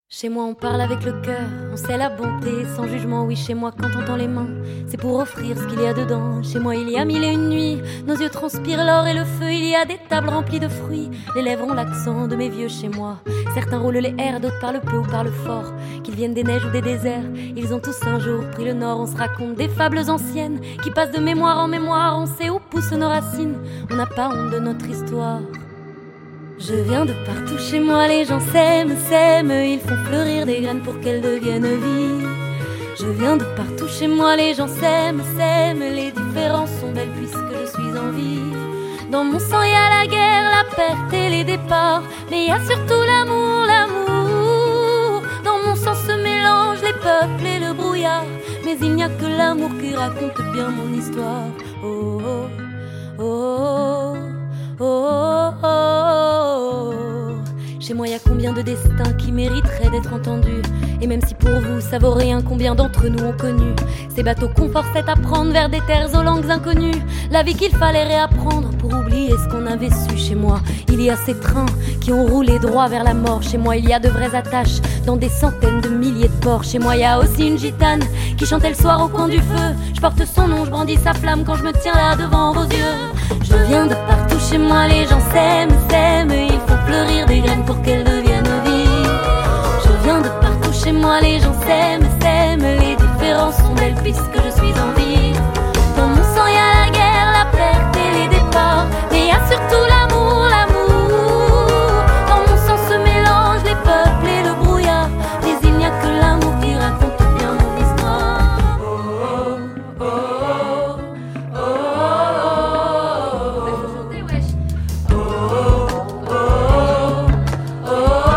Chez moi on parle avec le cœur, on sait la bonté, sans jugement. Oui, chez moi quand on tend les mains, c'est pour offrir ce qu'il y a dedans. Chez moi il y a mille et une nuits, nos yeux transpirent l'or et le feu. Il y a des tables remplies de fruits, les lèvres ont l'accent de mes vieux chez moi. Certains roulent les airs, d'autres parlent peu ou parlent fort. Qu'ils viennent des neiges ou des déserts, ils ont tous un jour pris le nord. On se raconte des fables anciennes, qui passent de mémoire en mémoire. On sait où poussent nos racines, on n'a pas honte de notre histoire. Je viens de partout chez moi, les gens s'aiment, ils font fleurir des graines pour qu'elles deviennent vie. Je viens de partout chez moi, les gens s'aiment, les différences sont belles puisque je suis en vie. Dans mon sang il y a la guerre, la perte et les départs, mais il y a surtout l'amour, l'amour. Dans mon sang se mélangent les peuples et le brouillard, mais il n'y a que l'amour qui raconte bien mon histoire. Oh, oh, oh, oh, oh, oh, oh. Chez moi, y a combien de destins qui mériteraient d'être entendus? Et même si pour vous, ça vaut rien, combien d'entre nous ont connu ces bateaux qu'on forçait à prendre vers des terres aux langues inconnues? La vie qu'il fallait réapprendre pour oublier ce qu'on avait su. Chez moi, il y a ces trains qui ont roulé droit vers la mort. Chez moi, il y a de vraies attaches dans des centaines de milliers de ports. Chez moi, il y a aussi une gitane qui chantait le soir au coin du feu. Je porte son nom, je brandis sa flamme quand je me tiens là devant vos yeux. Je viens de partout chez moi, les gens s'aiment, ils font fleurir des graines pour qu'elles deviennent vie. Je viens de partout chez moi, les gens s'aiment, les différences sont belles puisque je suis en vie. Dans mon sang il y a la guerre, la perte et les départs, mais il y a surtout l'amour, l'amour. Dans mon sang se mélangent les peuples et le brouillard, mais il n'y a que l'amour qui raconte bien mon histoire. Oh, oh, oh, oh, oh, oh, oh. Faut chanter, wesh. Oh, oh, oh, oh,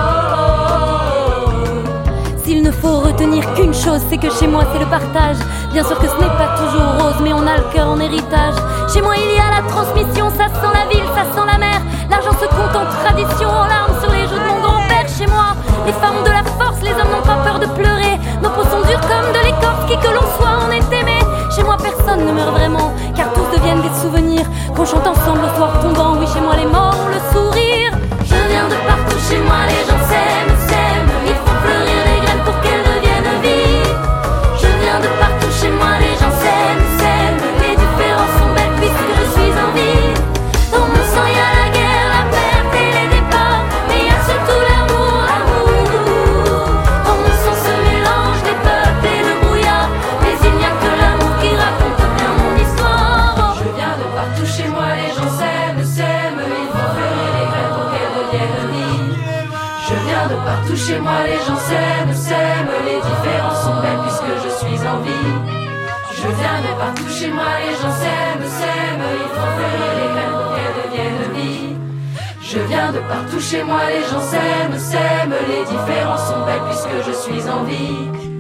oh. S'il ne faut retenir qu'une chose, c'est que chez moi c'est le partage. Bien sûr que ce n'est pas toujours rose, mais on a le cœur en héritage. Chez moi il y a la transmission, ça sent la ville, ça sent la mer. L'argent se compte en tradition, en larmes sur les joues de mon grand-père. Chez moi, les femmes ont de la force, les hommes n'ont pas peur de pleurer. Nos peaux sont dures comme de l'écorce, qui que l'on soit, on est aimé. Chez moi personne ne meurt vraiment, car tous deviennent des souvenirs qu'on chante ensemble au soir tombant. Oui, chez moi les morts ont le sourire. Je viens de partout chez moi, les gens s'aiment, ils font fleurir des graines pour qu'elles deviennent vie. Je viens de partout chez moi, les gens s'aiment, les différences sont belles puisque je suis en vie. Dans mon sang il y a la guerre, la perte et les départs, mais il y a surtout l'amour, l'amour. Dans mon sang se mélangent les peuples et le brouillard, mais il n'y a que l'amour qui raconte bien mon histoire. Je viens de partout chez moi, les gens s'aiment, ils font fleurir les graines pour qu'elles deviennent vie. Je viens de partout chez moi, les gens s'aiment, les différences sont belles puisque je suis en vie. Je viens de partout chez moi, les gens s'aiment, ils font fleurir les graines pour qu'elles deviennent vie. Je viens de partout chez moi, les gens s'aiment, les différences sont belles puisque je suis en vie.